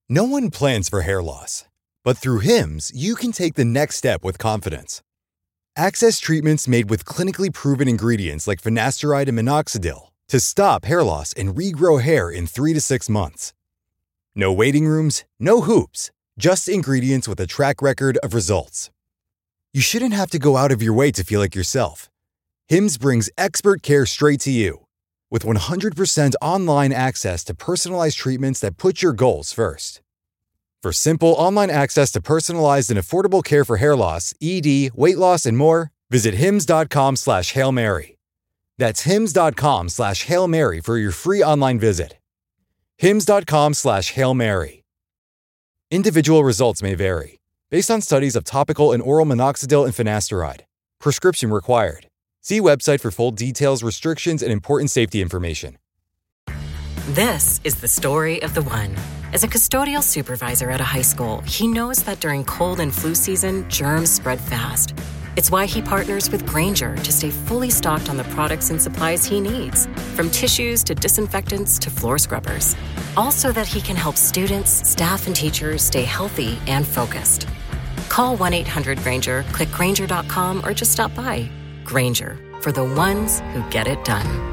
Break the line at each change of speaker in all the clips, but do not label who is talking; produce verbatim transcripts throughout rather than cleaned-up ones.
No one plans for hair loss, but through Hims, you can take the next step with confidence. Access treatments made with clinically proven ingredients like finasteride and minoxidil to stop hair loss and regrow hair in three to six months. No waiting rooms, no hoops, just ingredients with a track record of results. You shouldn't have to go out of your way to feel like yourself. Hims brings expert care straight to you. With one hundred percent online access to personalized treatments that put your goals first. For simple online access to personalized and affordable care for hair loss, E D, weight loss, and more, visit hims.com slash Hail Mary. That's hims.com slash Hail Mary for your free online visit. hims.com slash Hail Mary. Individual results may vary, based on studies of topical and oral minoxidil and finasteride. Prescription required. See website for full details, restrictions, and important safety information.
This is the story of the one. As a custodial supervisor at a high school, he knows that during cold and flu season, germs spread fast. It's why he partners with Grainger to stay fully stocked on the products and supplies he needs, from tissues to disinfectants to floor scrubbers. All so that he can help students, staff, and teachers stay healthy and focused. Call one eight hundred Grainger, click Grainger dot com, or just stop by. Grainger, for the ones who get it done.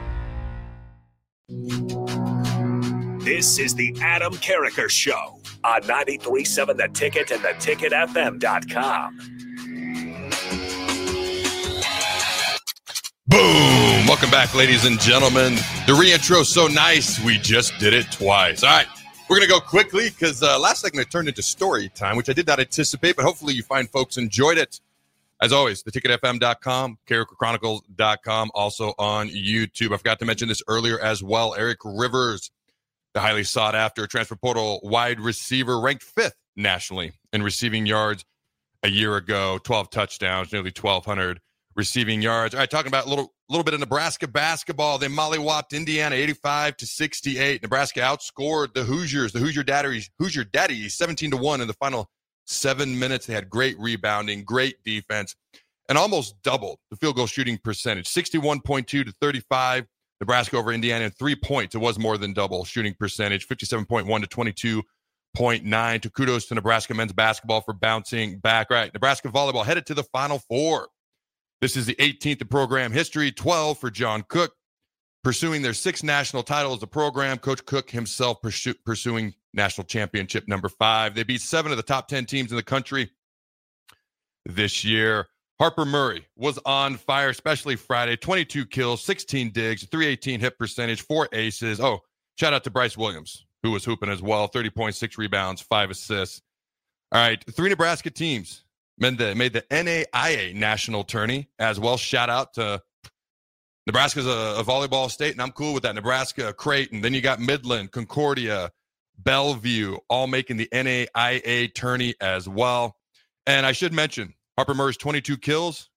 This is the Adam Carricker Show on ninety-three point seven The Ticket and the ticket f m dot com.
Boom! Welcome back, ladies and gentlemen. The reintro so nice, we just did it twice. All right, we're going to go quickly because uh, last segment it turned into story time, which I did not anticipate, but hopefully you find folks enjoyed it. As always, the ticket f m dot com, Carricker Chronicles dot com, also on YouTube. I forgot to mention this earlier as well. Eric Rivers, the highly sought-after transfer portal wide receiver, ranked fifth nationally in receiving yards a year ago. twelve touchdowns, nearly twelve hundred receiving yards. All right, talking about a little, little bit of Nebraska basketball. They mollywopped Indiana eighty-five to sixty-eight. Nebraska outscored the Hoosiers, the Hoosier Daddies, Hoosier Daddies, seventeen to one in the final seven minutes. They had great rebounding, great defense, and almost doubled the field goal shooting percentage, sixty-one point two to thirty-five. Nebraska over Indiana in three points. It was more than double shooting percentage, fifty-seven point one to twenty-two point nine. To kudos to Nebraska men's basketball for bouncing back. Right, Nebraska volleyball headed to the Final Four. This is the eighteenth in program history, twelve for John Cook, pursuing their sixth national title as a program. Coach Cook himself pursu- pursuing national championship number five. They beat seven of the top ten teams in the country this year. Harper Murray was on fire, especially Friday. twenty-two kills, sixteen digs, three eighteen hit percentage, four aces. Oh, shout out to Bryce Williams, who was hooping as well. thirty point six rebounds, five assists. All right, three Nebraska teams made the, made the N A I A national tourney as well. Shout out to Nebraska's a, a volleyball state, and I'm cool with that. Nebraska, Creighton. Then you got Midland, Concordia, Bellevue, all making the N A I A tourney as well. And I should mention, Harper Murray's twenty-two kills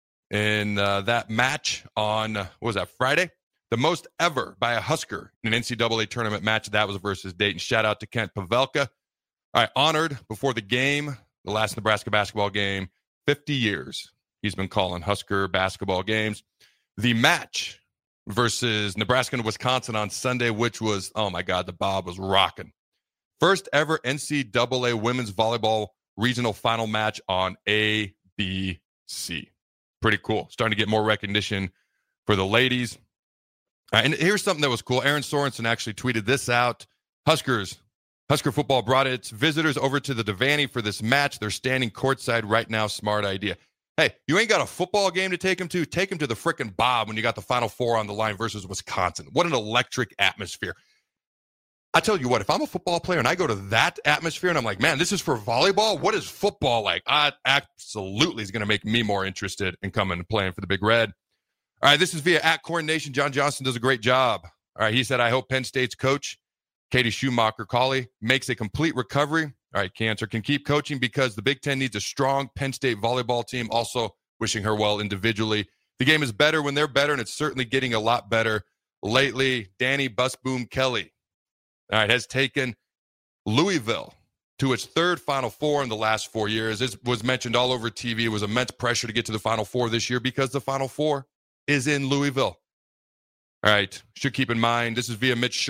in uh, that match on, what was that, Friday? The most ever by a Husker in an N C double A tournament match. That was versus Dayton. Shout out to Kent Pavelka. All right, honored before the game, the last Nebraska basketball game, fifty years. He's been calling Husker basketball games. The match versus Nebraska and Wisconsin on Sunday, which was, oh my God, the Bob was rocking. First ever N C double A women's volleyball regional final match on A B C. Pretty cool. Starting to get more recognition for the ladies. Uh, and here's something that was cool. Aaron Sorensen actually tweeted this out. Huskers, Husker football brought its visitors over to the Devaney for this match. They're standing courtside right now. Smart idea. Hey, you ain't got a football game to take them to? Take them to the frickin' Bob when you got the Final Four on the line versus Wisconsin. What an electric atmosphere. I tell you what, if I'm a football player and I go to that atmosphere and I'm like, man, this is for volleyball? What is football like? I absolutely is going to make me more interested in coming and playing for the Big Red. All right, this is via at Corn Nation. John Johnson does a great job. All right, he said, I hope Penn State's coach, Katie Schumacher-Cauley, makes a complete recovery. All right, Cancer can keep coaching because the Big Ten needs a strong Penn State volleyball team. Also wishing her well individually. The game is better when they're better, and it's certainly getting a lot better lately. Danny Busboom Kelly, all right, has taken Louisville to its third Final Four in the last four years. This was mentioned all over T V. It was immense pressure to get to the Final Four this year because the Final Four is in Louisville. All right, should keep in mind, this is via Mitch Sherman.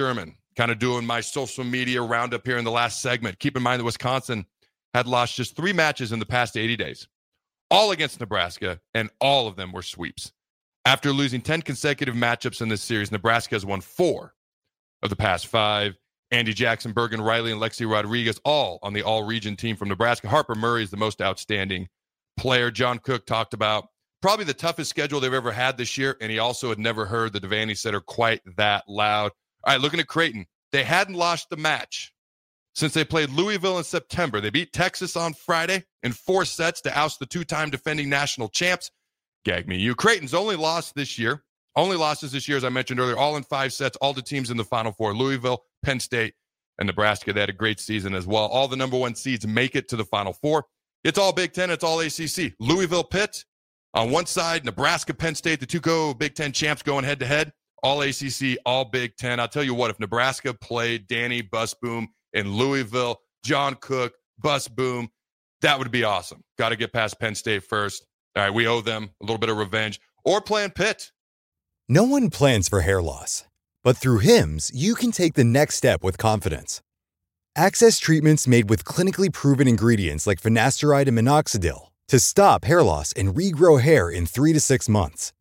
kind of doing my social media roundup here in the last segment. Keep in mind that Wisconsin had lost just three matches in the past eighty days, all against Nebraska, and all of them were sweeps. After losing ten consecutive matchups in this series, Nebraska has won four of the past five. Andy Jackson, Bergen Riley, and Lexi Rodriguez, all on the all-region team from Nebraska. Harper Murray is the most outstanding player. John Cook talked about probably the toughest schedule they've ever had this year, and he also had never heard the Devaney Center quite that loud. All right, looking at Creighton. They hadn't lost the match since they played Louisville in September. They beat Texas on Friday in four sets to oust the two-time defending national champs. Gag me you. Creighton's only loss this year, only losses this year, as I mentioned earlier, all in five sets, all the teams in the Final Four, Louisville, Penn State, and Nebraska. They had a great season as well. All the number one seeds make it to the Final Four. It's all Big Ten. It's all A C C. Louisville, Pitt on one side, Nebraska, Penn State, the two co Big Ten champs going head-to-head. All A C C, all Big Ten. I'll tell you what, if Nebraska played Danny Busboom in Louisville, John Cook, Busboom, that would be awesome. Got to get past Penn State first. All right, we owe them a little bit of revenge. Or playing Pitt.
No one plans for hair loss, but through Hims, you can take the next step with confidence. Access treatments made with clinically proven ingredients like finasteride and minoxidil to stop hair loss and regrow hair in three to six months.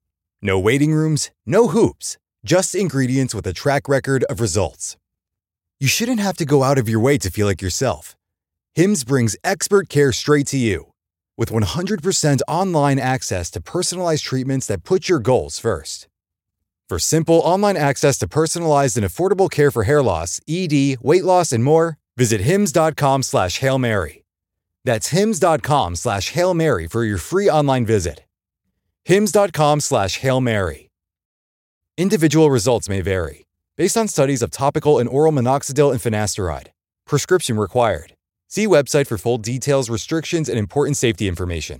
No waiting rooms, no hoops, just ingredients with a track record of results. You shouldn't have to go out of your way to feel like yourself. Hims brings expert care straight to you. With one hundred percent online access to personalized treatments that put your goals first. For simple online access to personalized and affordable care for hair loss, E D, weight loss, and more, visit hims.com slash Hail Mary. That's hims.com slash Hail Mary for your free online visit. hims.com slash Hail Mary. Individual results may vary, based on studies of topical and oral minoxidil and finasteride. Prescription required. See website for full details, restrictions, and important safety information.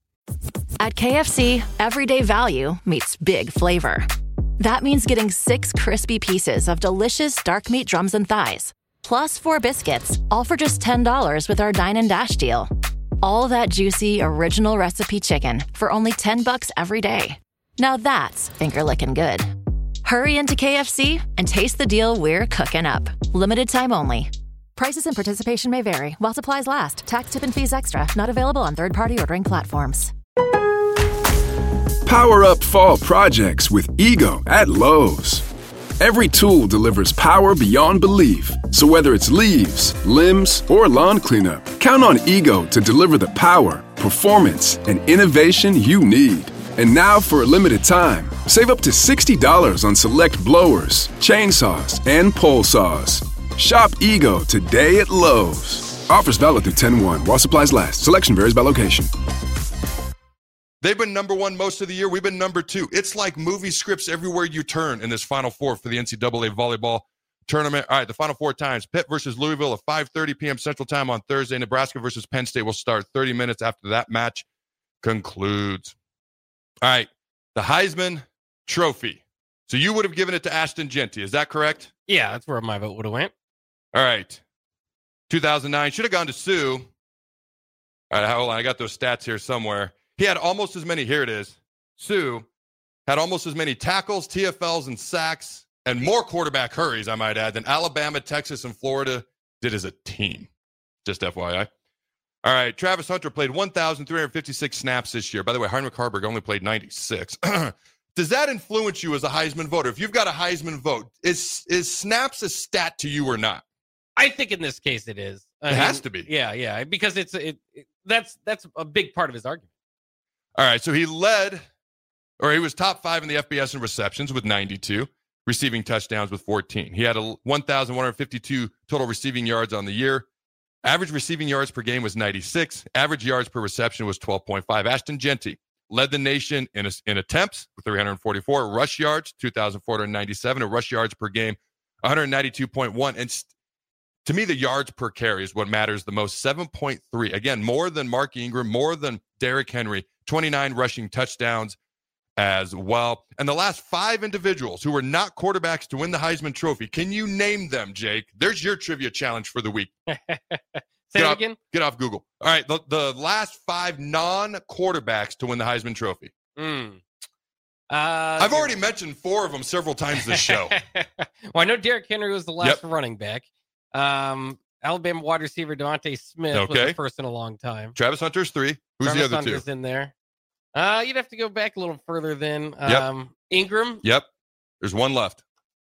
At K F C, everyday value meets big flavor. That means getting six crispy pieces of delicious dark meat drums and thighs, plus four biscuits, all for just ten dollars with our Dine and Dash deal. All that juicy, original recipe chicken for only ten bucks every day. Now that's finger-licking good. Hurry into K F C and taste the deal we're cooking up. Limited time only. Prices and participation may vary while supplies last. Tax, tip, and fees extra. Not available on third-party ordering platforms.
Power up fall projects with Ego at Lowe's. Every tool delivers power beyond belief. So whether it's leaves, limbs, or lawn cleanup, count on Ego to deliver the power, performance, and innovation you need. And now for a limited time, save up to sixty dollars on select blowers, chainsaws, and pole saws. Shop Ego today at Lowe's. Offers valid through ten one while supplies last. Selection varies by location.
They've been number one most of the year. We've been number two. It's like movie scripts everywhere you turn in this Final Four for the N C double A volleyball tournament. All right, the Final Four times. Pitt versus Louisville at five thirty p.m. Central Time on Thursday. Nebraska versus Penn State will start thirty minutes after that match concludes. All right, the Heisman Trophy. So you would have given it to Ashton Jeanty. Is that correct?
Yeah, that's where my vote would have went.
All right. two thousand nine. Should have gone to Sue. All right, hold on. I got those stats here somewhere. He had almost as many. Here it is. Sue had almost as many tackles, T F Ls, and sacks, and more quarterback hurries, I might add, than Alabama, Texas, and Florida did as a team. Just F Y I. All right. Travis Hunter played one thousand three hundred fifty-six snaps this year. By the way, Heinrich Harburg only played ninety-six. Does that influence you as a Heisman voter? If you've got a Heisman vote, is is snaps a stat to you or not?
I think in this case it is. I
it
mean,
has to be.
Yeah, yeah, because it's it, it. That's that's a big part of his argument.
All right, so he led, or he was top five in the F B S in receptions with ninety-two, receiving touchdowns with fourteen. He had a one thousand one hundred fifty-two total receiving yards on the year. Average receiving yards per game was ninety-six. Average yards per reception was twelve point five. Ashton Jeanty led the nation in, a, in attempts with three hundred forty-four. Rush yards, two thousand four hundred ninety-seven. And rush yards per game, one hundred ninety-two point one. And st- to me, the yards per carry is what matters the most, seven point three. Again, more than Mark Ingram, more than Derrick Henry. twenty-nine rushing touchdowns as well. And the last five individuals who were not quarterbacks to win the Heisman Trophy, can you name them, Jake? There's your trivia challenge for the week.
Say
get
it
off,
again?
Get off Google. All right, the, the last five non-quarterbacks to win the Heisman Trophy.
Mm. Uh,
I've already mentioned four of them several times this show.
Well, I know Derrick Henry was the last
Yep.
running back. Um, Alabama wide receiver Devontae Smith was
Okay.
the first in a long time.
Travis Hunter's three. Who's
Travis
the other
Hunter's
two?
in there. Uh, you'd have to go back a little further then.
Yep.
Um, Ingram.
Yep. There's one left.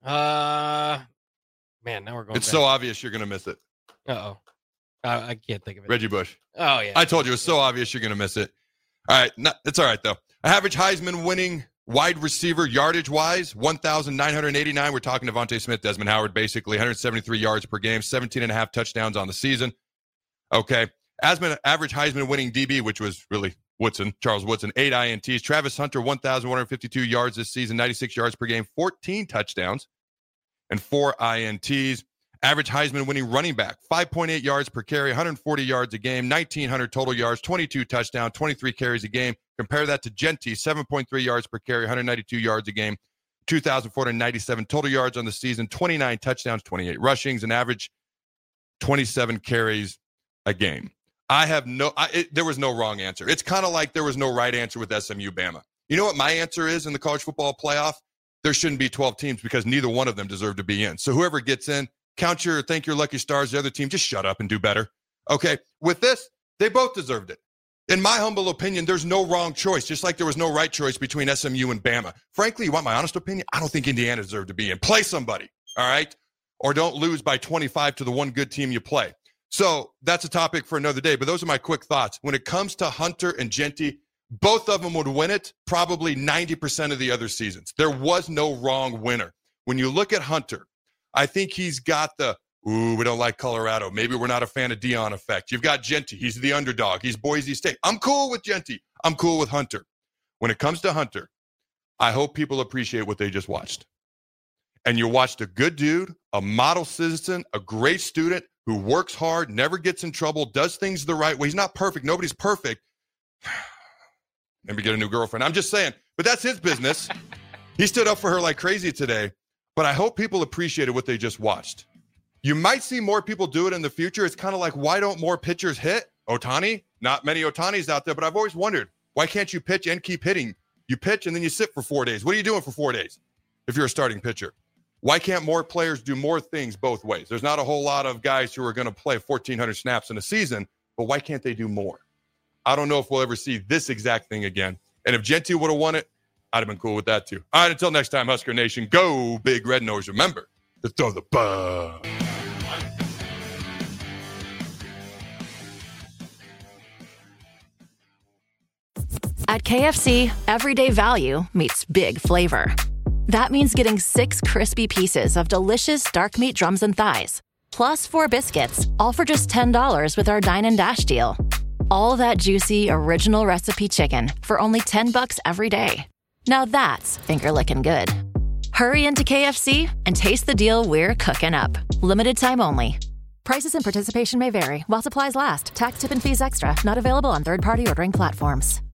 Uh, man, now we're going.
It's
back.
so obvious you're going to miss it.
Uh-oh. Uh, I can't think of it.
Reggie Bush.
Oh, yeah.
I told you, it's so obvious you're going to miss it. All right. Not, it's all right, though. Average Heisman winning wide receiver yardage-wise, one thousand nine hundred eighty-nine. We're talking Devontae Smith, Desmond Howard, basically, one hundred seventy-three yards per game, seventeen and a half touchdowns on the season. Okay. Asman, average Heisman winning D B, which was really Woodson, Charles Woodson, eight I N Ts. Travis Hunter, one thousand one hundred fifty-two yards this season, ninety-six yards per game, fourteen touchdowns, and four I N Ts. Average Heisman winning running back, five point eight yards per carry, one hundred forty yards a game, nineteen hundred total yards, twenty-two touchdowns, twenty-three carries a game. Compare that to Genty, seven point three yards per carry, one hundred ninety-two yards a game, two thousand four hundred ninety-seven total yards on the season, twenty-nine touchdowns, twenty-eight rushings, and average twenty-seven carries a game. I have no, I, it, there was no wrong answer. It's kind of like there was no right answer with S M U Bama. You know what my answer is in the college football playoff? There shouldn't be twelve teams because neither one of them deserve to be in. So whoever gets in, count your, thank your lucky stars. The other team, just shut up and do better. Okay. With this, they both deserved it. In my humble opinion, there's no wrong choice, just like there was no right choice between S M U and Bama. Frankly, you want my honest opinion? I don't think Indiana deserved to be in. Play somebody, all right? Or don't lose by twenty-five to the one good team you play. So that's a topic for another day, but those are my quick thoughts. When it comes to Hunter and Genty, both of them would win it probably ninety percent of the other seasons. There was no wrong winner. When you look at Hunter, I think he's got the, ooh, we don't like Colorado. Maybe we're not a fan of Deion effect. You've got Genty. He's the underdog. He's Boise State. I'm cool with Genty. I'm cool with Hunter. When it comes to Hunter, I hope people appreciate what they just watched. And you watched a good dude, a model citizen, a great student who works hard, never gets in trouble, does things the right way. He's not perfect. Nobody's perfect. Maybe get a new girlfriend. I'm just saying, but that's his business. He stood up for her like crazy today. But I hope people appreciated what they just watched. You might see more people do it in the future. It's kind of like, why don't more pitchers hit? Ohtani? Not many Ohtanis out there, but I've always wondered, why can't you pitch and keep hitting? You pitch and then you sit for four days. What are you doing for four days if you're a starting pitcher? Why can't more players do more things both ways? There's not a whole lot of guys who are going to play fourteen hundred snaps in a season, but why can't they do more? I don't know if we'll ever see this exact thing again. And if Genty would have won it, I'd have been cool with that too. All right, until next time, Husker Nation, go Big Red Nose. Remember to throw the ball.
At K F C, everyday value meets big flavor. That means getting six crispy pieces of delicious dark meat drums and thighs, plus four biscuits, all for just ten dollars with our Dine and Dash deal. All that juicy, original recipe chicken for only ten bucks every day. Now that's finger-licking good. Hurry into K F C and taste the deal we're cooking up. Limited time only. Prices and participation may vary while supplies last. Tax, tip, and fees extra. Not available on third-party ordering platforms.